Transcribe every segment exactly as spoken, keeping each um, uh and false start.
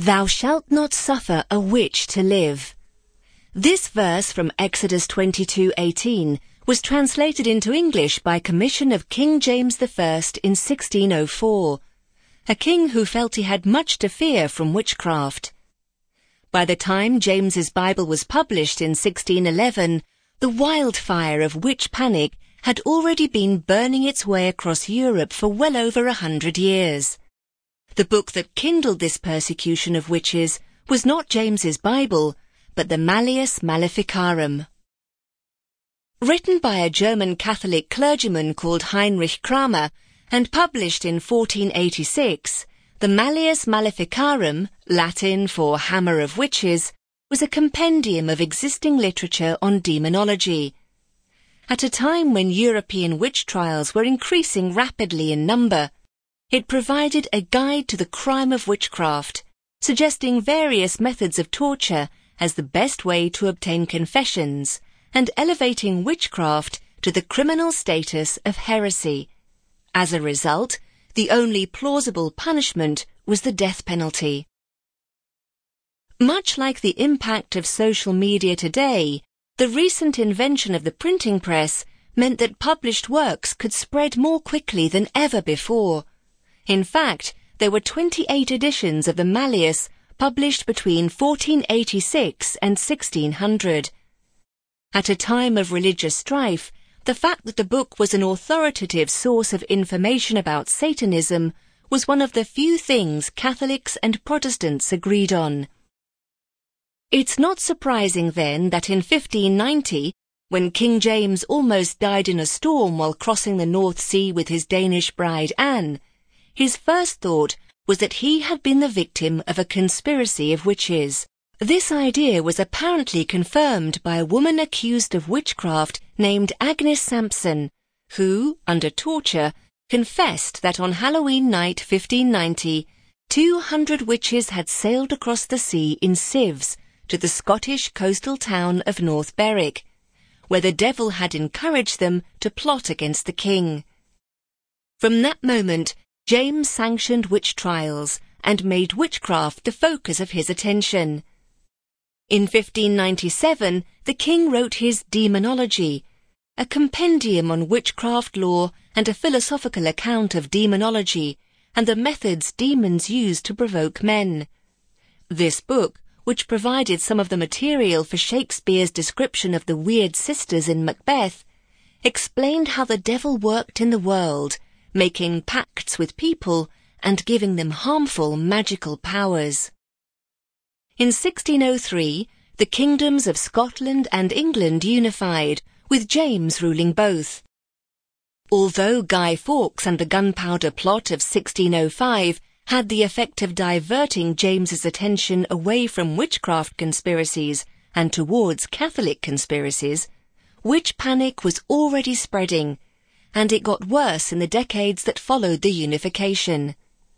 Thou shalt not suffer a witch to live. This verse from Exodus twenty-two eighteen was translated into English by commission of King James the First in sixteen oh four, a king who felt he had much to fear from witchcraft. By the time James's Bible was published in sixteen eleven, the wildfire of witch panic had already been burning its way across Europe for well over a hundred years. The book that kindled this persecution of witches was not James's Bible, but the Malleus Maleficarum. Written by a German Catholic clergyman called Heinrich Kramer and published in fourteen eighty-six, the Malleus Maleficarum, Latin for Hammer of Witches, was a compendium of existing literature on demonology. At a time when European witch trials were increasing rapidly in number, it provided a guide to the crime of witchcraft, suggesting various methods of torture as the best way to obtain confessions, and elevating witchcraft to the criminal status of heresy. As a result, the only plausible punishment was the death penalty. Much like the impact of social media today, the recent invention of the printing press meant that published works could spread more quickly than ever before. In fact, there were twenty-eight editions of the Malleus published between fourteen eighty-six and sixteen hundred. At a time of religious strife, the fact that the book was an authoritative source of information about Satanism was one of the few things Catholics and Protestants agreed on. It's not surprising then that in fifteen ninety, when King James almost died in a storm while crossing the North Sea with his Danish bride Anne, his first thought was that he had been the victim of a conspiracy of witches. This idea was apparently confirmed by a woman accused of witchcraft named Agnes Sampson, who, under torture, confessed that on Halloween night fifteen ninety, two hundred witches had sailed across the sea in sieves to the Scottish coastal town of North Berwick, where the devil had encouraged them to plot against the king. From that moment, James sanctioned witch trials and made witchcraft the focus of his attention. In fifteen ninety-seven, the king wrote his Demonology, a compendium on witchcraft law and a philosophical account of demonology and the methods demons use to provoke men. This book, which provided some of the material for Shakespeare's description of the weird sisters in Macbeth, explained how the devil worked in the world, making pacts with people and giving them harmful magical powers. In sixteen oh three, the kingdoms of Scotland and England unified, with James ruling both. Although Guy Fawkes and the Gunpowder Plot of sixteen oh five had the effect of diverting James's attention away from witchcraft conspiracies and towards Catholic conspiracies, witch panic was already spreading, and it got worse in the decades that followed the unification.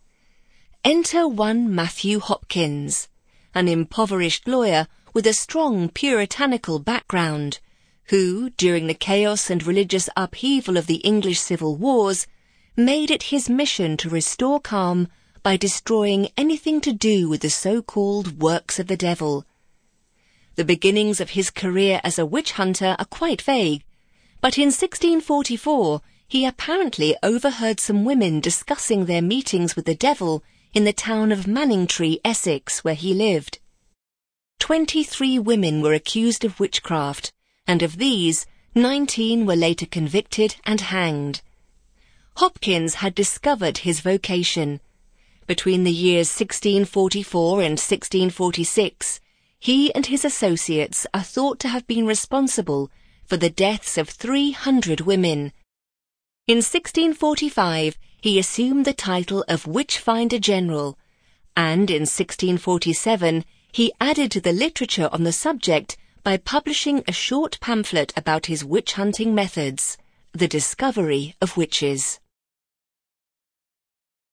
Enter one Matthew Hopkins, an impoverished lawyer with a strong puritanical background, who, during the chaos and religious upheaval of the English civil wars, made it his mission to restore calm by destroying anything to do with the so-called works of the devil. The beginnings of his career as a witch hunter are quite vague, but in sixteen forty-four he apparently overheard some women discussing their meetings with the devil in the town of Manningtree, Essex, where he lived. Twenty-three women were accused of witchcraft, and of these, nineteen were later convicted and hanged. Hopkins had discovered his vocation. Between the years sixteen forty-four and sixteen forty-six, he and his associates are thought to have been responsible for the deaths of three hundred women. In sixteen forty-five, he assumed the title of Witchfinder General, and in sixteen forty-seven, he added to the literature on the subject by publishing a short pamphlet about his witch-hunting methods, The Discovery of Witches.